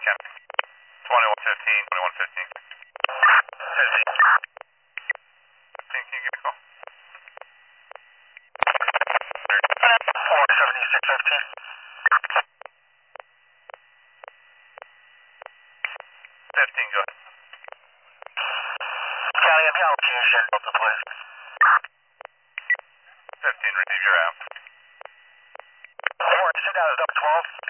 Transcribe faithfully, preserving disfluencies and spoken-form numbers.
twenty-one fifteen, twenty-one fifteen. fifteen. fifteen, can you give me a call? four seventy-six fifteen. fifteen, go ahead. County and allocation, Delta, please. fifteen, receive your app. four, sit down, is up twelve.